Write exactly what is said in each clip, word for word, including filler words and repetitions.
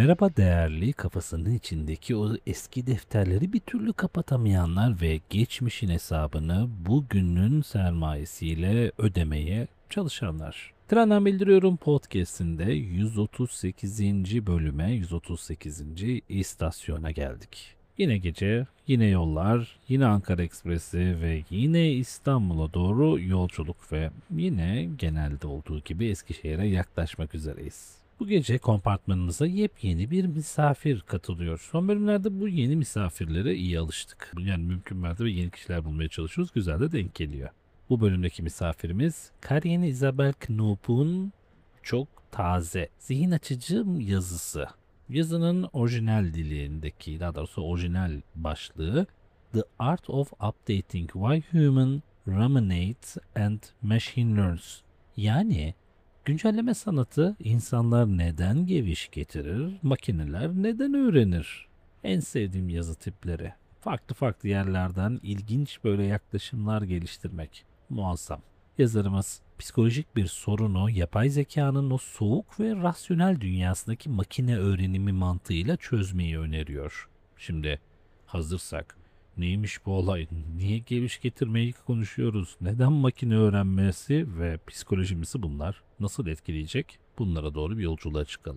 Merhaba değerli, kafasının içindeki o eski defterleri bir türlü kapatamayanlar ve geçmişin hesabını bugünün sermayesiyle ödemeye çalışanlar. Trenden Bildiriyorum podcast'inde yüz otuz sekizinci bölüme, yüz otuz sekizinci istasyona geldik. Yine gece, yine yollar, yine Ankara Ekspresi ve yine İstanbul'a doğru yolculuk ve yine genelde olduğu gibi Eskişehir'e yaklaşmak üzereyiz. Bu gece kompartmanımıza yepyeni bir misafir katılıyor. Son bölümlerde bu yeni misafirlere iyi alıştık. Yani mümkün mertebe yeni kişiler bulmaya çalışıyoruz. Güzel de denk geliyor. Bu bölümdeki misafirimiz Karin Isabel Knoop'un çok taze, zihin açıcı yazısı. Yazının orijinal dilindeki, daha doğrusu orijinal başlığı The Art of Updating Why Human Ruminates and Machine Learns. Yani güncelleme sanatı, insanlar neden geviş getirir, makineler neden öğrenir? En sevdiğim yazı tipleri. Farklı farklı yerlerden ilginç böyle yaklaşımlar geliştirmek. Muazzam. Yazarımız psikolojik bir sorunu yapay zekanın o soğuk ve rasyonel dünyasındaki makine öğrenimi mantığıyla çözmeyi öneriyor. Şimdi hazırsak, neymiş bu olay? Niye geviş getirmeyi konuşuyoruz? Neden makine öğrenmesi ve psikolojimizi bunlar nasıl etkileyecek? Bunlara doğru bir yolculuğa çıkalım.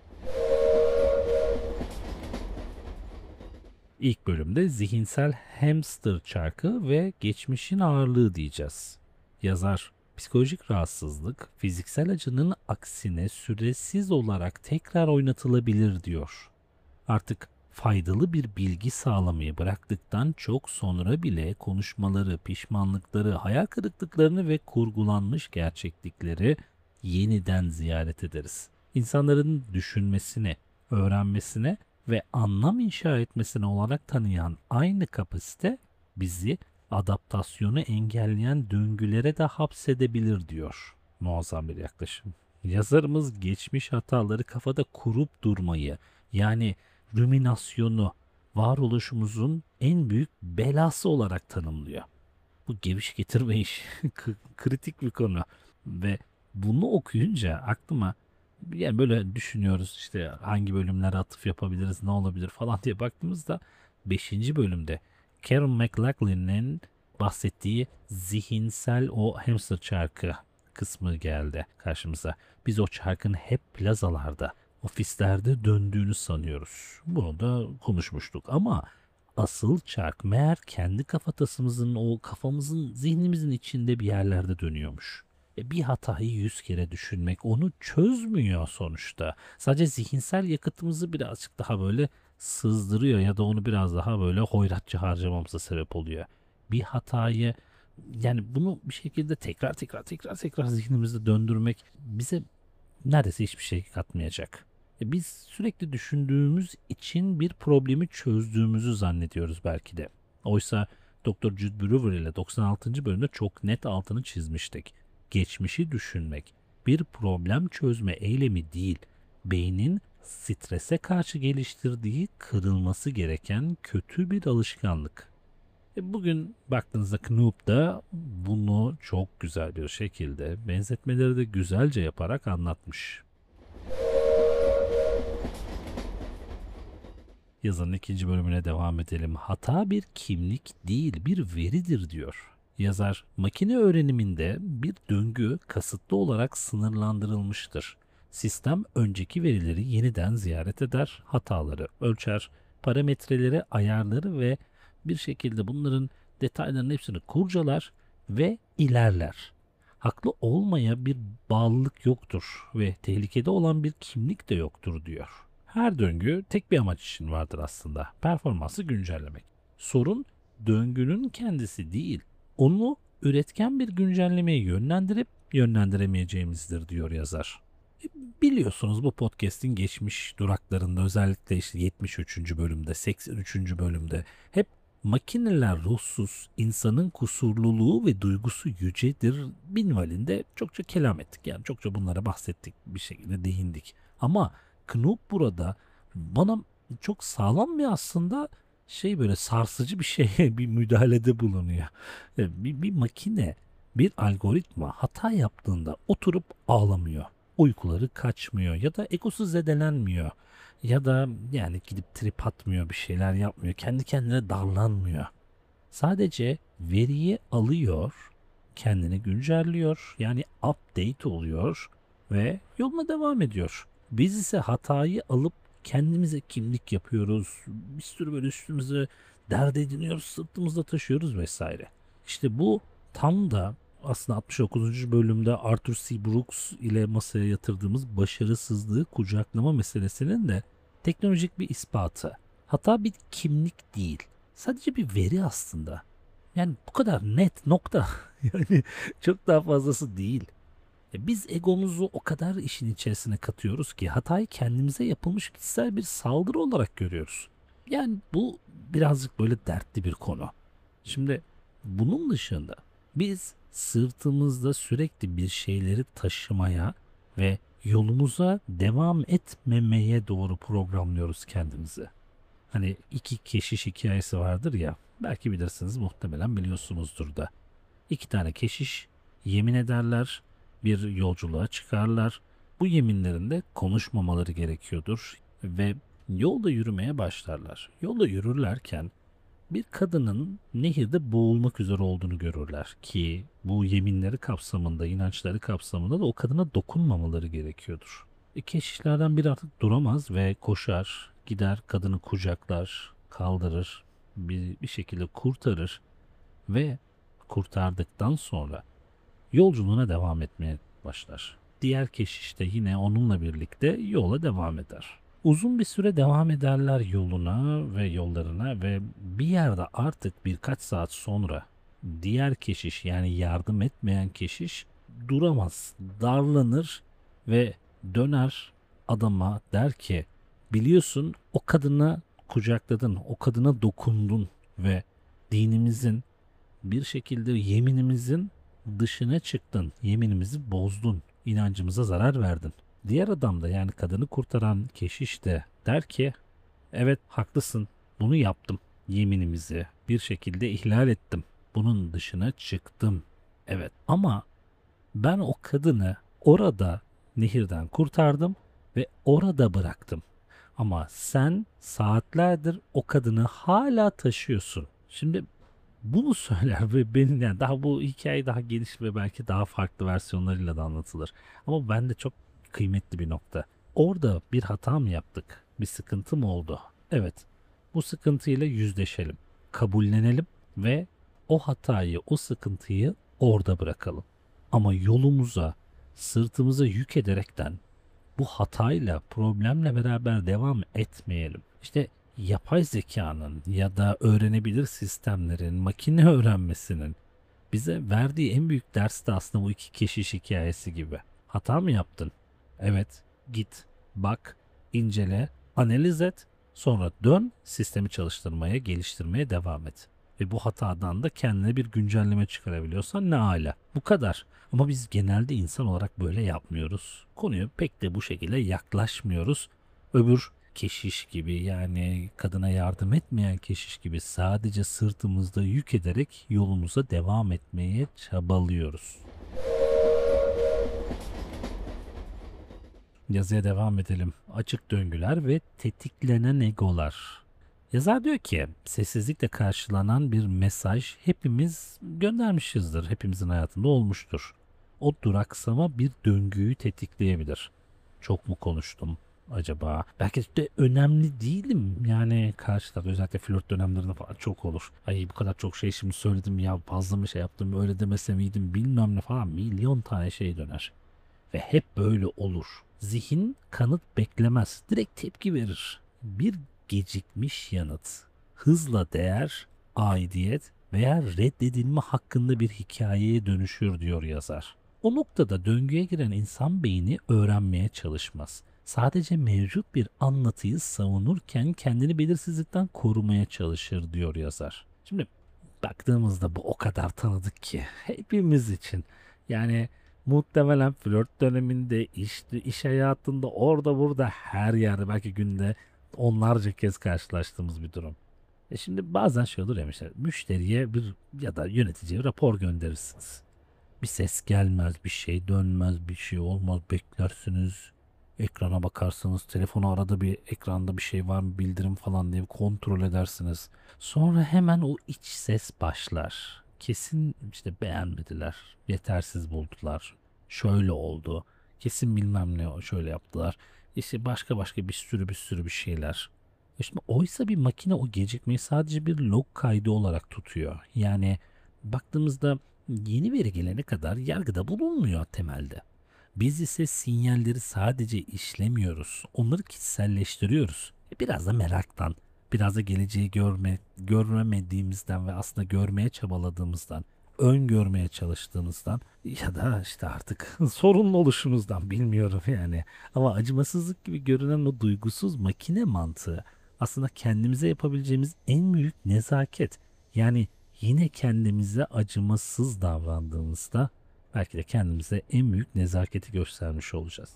İlk bölümde zihinsel hamster çarkı ve geçmişin ağırlığı diyeceğiz. Yazar, psikolojik rahatsızlık fiziksel acının aksine süresiz olarak tekrar oynatılabilir diyor. Artık faydalı bir bilgi sağlamayı bıraktıktan çok sonra bile konuşmaları, pişmanlıkları, hayal kırıklıklarını ve kurgulanmış gerçeklikleri yeniden ziyaret ederiz. İnsanların düşünmesine, öğrenmesine ve anlam inşa etmesine olarak tanıyan aynı kapasite bizi adaptasyonu engelleyen döngülere de hapsedebilir diyor. Muazzam bir yaklaşım. Yazarımız geçmiş hataları kafada kurup durmayı, yani ruminasyonu varoluşumuzun en büyük belası olarak tanımlıyor. Bu geviş getirme iş kritik bir konu ve bunu okuyunca aklıma, yani böyle düşünüyoruz işte hangi bölümlere atıf yapabiliriz, ne olabilir falan diye baktığımızda beşinci bölümde Karen McLachlan'ın bahsettiği zihinsel o hamster çarkı kısmı geldi karşımıza. Biz o çarkın hep plazalarda, ofislerde döndüğünü sanıyoruz. Bunu da konuşmuştuk ama asıl çark meğer kendi kafatasımızın, o kafamızın, zihnimizin içinde bir yerlerde dönüyormuş. E bir hatayı yüz kere düşünmek onu çözmüyor sonuçta. Sadece zihinsel yakıtımızı birazcık daha böyle sızdırıyor ya da onu biraz daha böyle hoyratça harcamamıza sebep oluyor. Bir hatayı, yani bunu bir şekilde tekrar tekrar tekrar tekrar zihnimizde döndürmek bize neredeyse hiçbir şey katmayacak. E biz sürekli düşündüğümüz için bir problemi çözdüğümüzü zannediyoruz belki de. Oysa doktor Jude Brewer ile doksan altıncı bölümde çok net altını çizmiştik. Geçmişi düşünmek bir problem çözme eylemi değil, beynin strese karşı geliştirdiği kırılması gereken kötü bir alışkanlık. E bugün baktığınızda Knoop da bunu çok güzel bir şekilde, benzetmeleri de güzelce yaparak anlatmış. Yazının ikinci bölümüne devam edelim. Hata bir kimlik değil, bir veridir diyor. Yazar, makine öğreniminde bir döngü kasıtlı olarak sınırlandırılmıştır. Sistem önceki verileri yeniden ziyaret eder, hataları ölçer, parametreleri ayarları ve bir şekilde bunların detaylarının hepsini kurcalar ve ilerler. Haklı olmaya bir bağlılık yoktur ve tehlikede olan bir kimlik de yoktur diyor. Her döngü tek bir amaç için vardır aslında. Performansı güncellemek. Sorun döngünün kendisi değil. Onu üretken bir güncellemeye yönlendirip yönlendiremeyeceğimizdir diyor yazar. E, Biliyorsunuz bu podcast'in geçmiş duraklarında, özellikle işte yetmiş üçüncü bölümde, seksen üçüncü bölümde hep makineler ruhsuz, insanın kusurluluğu ve duygusu yücedir minvalinde çokça kelam ettik. Yani çokça bunlara bahsettik, bir şekilde değindik. Ama Knoop burada bana çok sağlam bir, aslında şey, böyle sarsıcı bir şeye bir müdahalede bulunuyor. E, Bir, bir makine, bir algoritma hata yaptığında oturup ağlamıyor. Uykuları kaçmıyor ya da egosu zedelenmiyor. Ya da yani gidip trip atmıyor, bir şeyler yapmıyor. Kendi kendine darlanmıyor. Sadece veriyi alıyor, kendini güncelliyor, yani update oluyor ve yoluna devam ediyor. Biz ise hatayı alıp kendimize kimlik yapıyoruz. Bir sürü böyle üstümüze dert ediniyoruz, sırtımızda taşıyoruz vesaire. İşte bu tam da aslında altmış dokuzuncu bölümde Arthur C. Brooks ile masaya yatırdığımız başarısızlığı kucaklama meselesinin de teknolojik bir ispatı. Hata bir kimlik değil. Sadece bir veri aslında. Yani bu kadar net nokta. Yani çok daha fazlası değil. E biz egomuzu o kadar işin içerisine katıyoruz ki hatayı kendimize yapılmış kişisel bir saldırı olarak görüyoruz. Yani bu birazcık böyle dertli bir konu. Şimdi bunun dışında biz sırtımızda sürekli bir şeyleri taşımaya ve yolumuza devam etmemeye doğru programlıyoruz kendimizi. Hani iki keşiş hikayesi vardır ya, belki bilirsiniz, muhtemelen biliyorsunuzdur da. İki tane keşiş yemin ederler, bir yolculuğa çıkarlar. Bu yeminlerinde konuşmamaları gerekiyordur ve yolda yürümeye başlarlar. Yolda yürürlerken bir kadının nehirde boğulmak üzere olduğunu görürler ki bu yeminleri kapsamında, inançları kapsamında da o kadına dokunmamaları gerekiyordur. E, keşişlerden biri artık duramaz ve koşar, gider kadını kucaklar, kaldırır, bir, bir şekilde kurtarır ve kurtardıktan sonra yolculuğuna devam etmeye başlar. Diğer keşiş de yine onunla birlikte yola devam eder. Uzun bir süre devam ederler yoluna ve yollarına ve bir yerde artık birkaç saat sonra diğer keşiş, yani yardım etmeyen keşiş duramaz, darlanır ve döner adama, der ki biliyorsun o kadına kucakladın, o kadına dokundun ve dinimizin, bir şekilde yeminimizin dışına çıktın, yeminimizi bozdun, inancımıza zarar verdin. Diğer adam da, yani kadını kurtaran keşiş de der ki evet haklısın, bunu yaptım, yeminimizi bir şekilde ihlal ettim, bunun dışına çıktım. Evet ama ben o kadını orada nehirden kurtardım ve orada bıraktım. Ama sen saatlerdir o kadını hala taşıyorsun. Şimdi bunu söyler ve benim, yani daha bu hikaye daha geniş ve belki daha farklı versiyonlarıyla da anlatılır. Ama bende çok kıymetli bir nokta. Orada bir hata mı yaptık? Bir sıkıntı mı oldu? Evet. Bu sıkıntıyla yüzleşelim. Kabullenelim ve o hatayı, o sıkıntıyı orada bırakalım. Ama yolumuza, sırtımıza yük ederekten bu hatayla, problemle beraber devam etmeyelim. İşte yapay zekanın ya da öğrenebilir sistemlerin, makine öğrenmesinin bize verdiği en büyük ders de aslında bu iki keşiş hikayesi gibi. Hata mı yaptın? Evet, git, bak, incele, analiz et, sonra dön, sistemi çalıştırmaya, geliştirmeye devam et. Ve bu hatadan da kendine bir güncelleme çıkarabiliyorsan ne âlâ. Bu kadar. Ama biz genelde insan olarak böyle yapmıyoruz. Konuya pek de bu şekilde yaklaşmıyoruz. Öbür keşiş gibi, yani kadına yardım etmeyen keşiş gibi sadece sırtımızda yük ederek yolumuza devam etmeye çabalıyoruz. Yazıya devam edelim. Açık döngüler ve tetiklenen egolar. Yazar diyor ki sessizlikle karşılanan bir mesaj hepimiz göndermişizdir. Hepimizin hayatında olmuştur. O duraksama bir döngüyü tetikleyebilir. Çok mu konuştum acaba? Belki de önemli değilim. Yani karşı taraf, özellikle flört dönemlerinde falan çok olur. Ay bu kadar çok şey şimdi söyledim ya, fazla mı şey yaptım, öyle demesem iyiydim bilmem ne falan, milyon tane şey döner. Ve hep böyle olur. Zihin kanıt beklemez. Direkt tepki verir. Bir gecikmiş yanıt, hızla değer, aidiyet veya reddedilme hakkında bir hikayeye dönüşür diyor yazar. O noktada döngüye giren insan beyni öğrenmeye çalışmaz. Sadece mevcut bir anlatıyı savunurken kendini belirsizlikten korumaya çalışır diyor yazar. Şimdi baktığımızda bu o kadar tanıdık ki hepimiz için. Yani muhtemelen flört döneminde, iş, iş hayatında, orada burada, her yerde, belki günde onlarca kez karşılaştığımız bir durum. E şimdi bazen şey olur ya, mesela müşteriye bir ya da yöneticiye rapor gönderirsiniz. Bir ses gelmez, bir şey dönmez, bir şey olmaz, beklersiniz. Ekrana bakarsınız, telefonu arada bir ekranda bir şey var mı bildirim falan diye kontrol edersiniz. Sonra hemen o iç ses başlar. Kesin işte beğenmediler, yetersiz buldular, şöyle oldu, kesin bilmem ne şöyle yaptılar. İşte başka başka bir sürü bir sürü bir şeyler. İşte oysa bir makine o gecikmeyi sadece bir log kaydı olarak tutuyor. Yani baktığımızda yeni veri gelene kadar yargıda bulunmuyor temelde. Biz ise sinyalleri sadece işlemiyoruz. Onları kişiselleştiriyoruz. E, Biraz da meraktan, biraz da geleceği görme, görmemediğimizden ve aslında görmeye çabaladığımızdan, öngörmeye çalıştığımızdan ya da işte artık sorunlu oluşumuzdan bilmiyorum yani. Ama acımasızlık gibi görünen o duygusuz makine mantığı aslında kendimize yapabileceğimiz en büyük nezaket. Yani yine kendimize acımasız davrandığımızda belki de kendimize en büyük nezaketi göstermiş olacağız.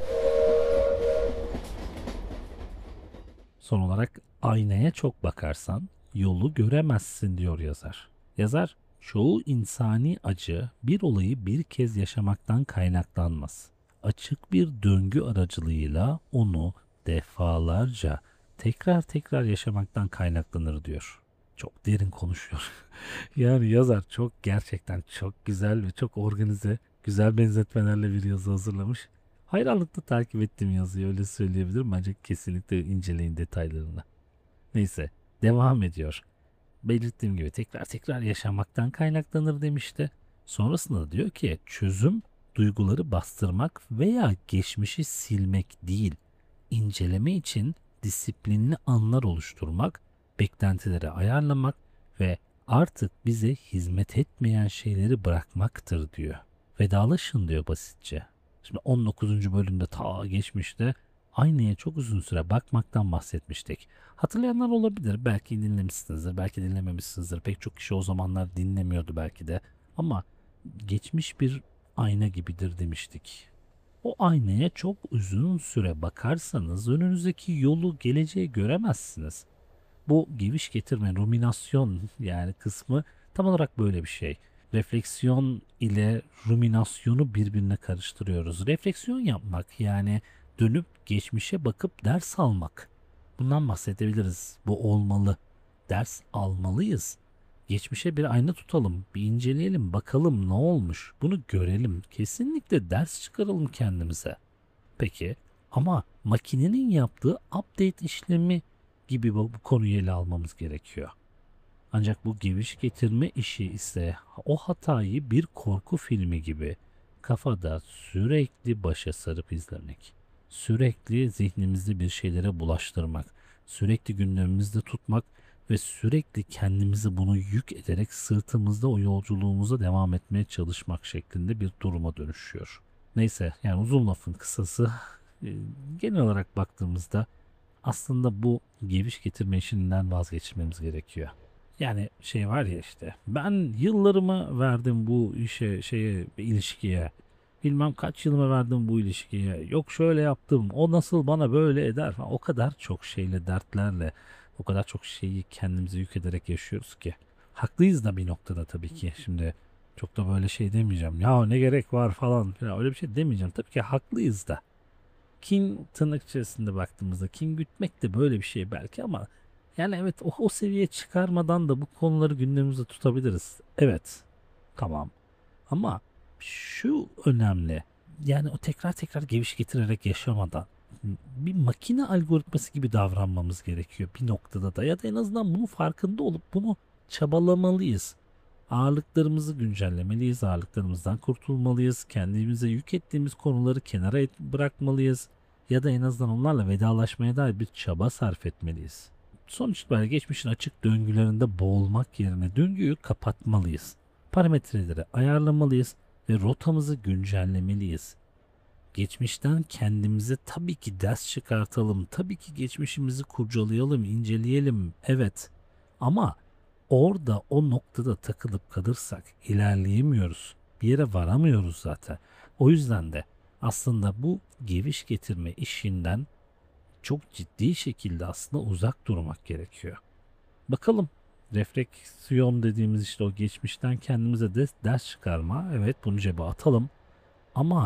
Son olarak aynaya çok bakarsan yolu göremezsin diyor yazar. Yazar, çoğu insani acı bir olayı bir kez yaşamaktan kaynaklanmaz. Açık bir döngü aracılığıyla onu defalarca tekrar tekrar yaşamaktan kaynaklanır diyor. Çok derin konuşuyor. Yani yazar çok gerçekten çok güzel ve çok organize, güzel benzetmelerle bir yazı hazırlamış. Hayranlıkla takip ettiğim yazıyı öyle söyleyebilirim. Bence kesinlikle inceleyin detaylarını. Neyse, devam ediyor. Belirttiğim gibi tekrar tekrar yaşamaktan kaynaklanır demişti. Sonrasında da diyor ki çözüm duyguları bastırmak veya geçmişi silmek değil, inceleme için disiplinli anlar oluşturmak, beklentileri ayarlamak ve artık bize hizmet etmeyen şeyleri bırakmaktır diyor. Vedalaşın diyor basitçe. Şimdi on dokuzuncu bölümde ta geçmişte aynaya çok uzun süre bakmaktan bahsetmiştik. Hatırlayanlar olabilir. Belki dinlemişsinizdir, belki dinlememişsinizdir. Pek çok kişi o zamanlar dinlemiyordu belki de. Ama geçmiş bir ayna gibidir demiştik. O aynaya çok uzun süre bakarsanız önünüzdeki yolu, geleceği göremezsiniz. Bu geviş getirme, ruminasyon yani kısmı tam olarak böyle bir şey. Refleksiyon ile ruminasyonu birbirine karıştırıyoruz. Refleksiyon yapmak yani dönüp geçmişe bakıp ders almak. Bundan bahsedebiliriz. Bu olmalı. Ders almalıyız. Geçmişe bir ayna tutalım, bir inceleyelim, bakalım ne olmuş. Bunu görelim. Kesinlikle ders çıkaralım kendimize. Peki ama makinenin yaptığı update işlemi gibi bu, bu konuyu ele almamız gerekiyor. Ancak bu geviş getirme işi ise o hatayı bir korku filmi gibi kafada sürekli başa sarıp izlemek. Sürekli zihnimizde bir şeylere bulaştırmak, sürekli gündemimizde tutmak ve sürekli kendimizi bunu yük ederek sırtımızda o yolculuğumuza devam etmeye çalışmak şeklinde bir duruma dönüşüyor. Neyse yani uzun lafın kısası e, genel olarak baktığımızda aslında bu geviş getirme işinden vazgeçmemiz gerekiyor. Yani şey var ya işte ben yıllarımı verdim bu işe şeye ilişkiye bilmem kaç yılımı verdim bu ilişkiye yok şöyle yaptım o nasıl bana böyle eder falan o kadar çok şeyle dertlerle o kadar çok şeyi kendimize yük ederek yaşıyoruz ki haklıyız da bir noktada tabii ki şimdi çok da böyle şey demeyeceğim ya ne gerek var falan filan öyle bir şey demeyeceğim tabii ki haklıyız da kin tırnak içerisinde baktığımızda kin gütmek de böyle bir şey belki ama yani evet o, o seviyeye çıkarmadan da bu konuları gündemimizde tutabiliriz. Evet. Tamam. Ama şu önemli. Yani o tekrar tekrar geviş getirerek yaşamadan bir makine algoritması gibi davranmamız gerekiyor bir noktada da ya da en azından bunun farkında olup bunu çabalamalıyız. Ağırlıklarımızı güncellemeliyiz, ağırlıklarımızdan kurtulmalıyız, kendimize yük ettiğimiz konuları kenara et- bırakmalıyız ya da en azından onlarla vedalaşmaya dair bir çaba sarf etmeliyiz. Sonuç itibariyle geçmişin açık döngülerinde boğulmak yerine döngüyü kapatmalıyız. Parametreleri ayarlamalıyız ve rotamızı güncellemeliyiz. Geçmişten kendimize tabii ki ders çıkartalım, tabii ki geçmişimizi kurcalayalım, inceleyelim, evet. Ama orada o noktada takılıp kalırsak ilerleyemiyoruz. Bir yere varamıyoruz zaten. O yüzden de aslında bu geviş getirme işinden çok ciddi şekilde aslında uzak durmak gerekiyor. Bakalım refleksiyon dediğimiz işte o geçmişten kendimize de ders çıkarma. Evet bunu cebe atalım ama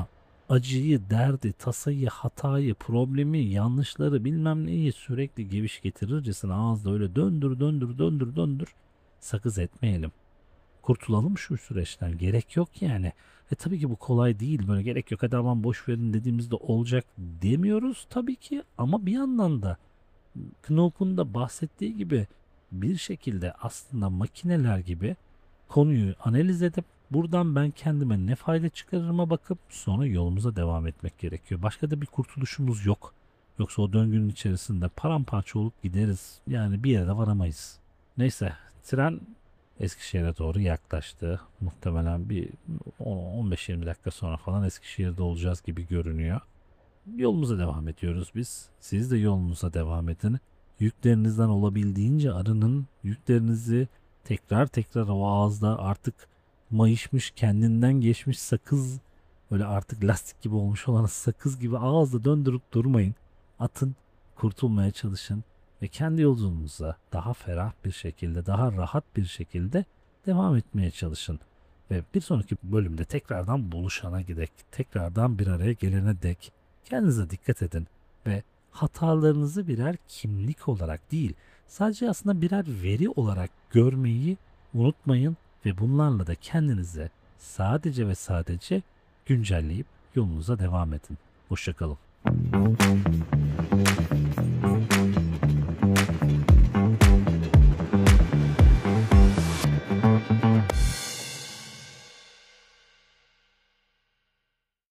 acıyı, derdi, tasayı, hatayı, problemi, yanlışları bilmem neyi sürekli geviş getirircesine ağızda öyle döndür döndür döndür döndür sakız etmeyelim. Kurtulalım şu süreçten. Gerek yok yani. E tabii ki bu kolay değil. Böyle gerek yok hadi aman boş verin dediğimizde olacak demiyoruz tabii ki. Ama bir yandan da Knoop'un da bahsettiği gibi bir şekilde aslında makineler gibi konuyu analiz edip buradan ben kendime ne fayda çıkarırıma bakıp sonra yolumuza devam etmek gerekiyor. Başka da bir kurtuluşumuz yok. Yoksa o döngünün içerisinde paramparça olup gideriz. Yani bir yere de varamayız. Neyse, tren Eskişehir'e doğru yaklaştı. Muhtemelen bir on beş yirmi dakika sonra falan Eskişehir'de olacağız gibi görünüyor. Yolumuza devam ediyoruz biz. Siz de yolunuza devam edin. Yüklerinizden olabildiğince arının. Yüklerinizi tekrar tekrar o ağızda artık mayışmış, kendinden geçmiş sakız, böyle artık lastik gibi olmuş olan sakız gibi ağızda döndürüp durmayın. Atın, kurtulmaya çalışın ve kendi yolculuğunuza daha ferah bir şekilde, daha rahat bir şekilde devam etmeye çalışın. Ve bir sonraki bölümde tekrardan buluşana gidek, tekrardan bir araya gelene dek kendinize dikkat edin ve hatalarınızı birer kimlik olarak değil, sadece aslında birer veri olarak görmeyi unutmayın ve bunlarla da kendinize sadece ve sadece güncelleyip yolunuza devam edin. Hoşça kalın.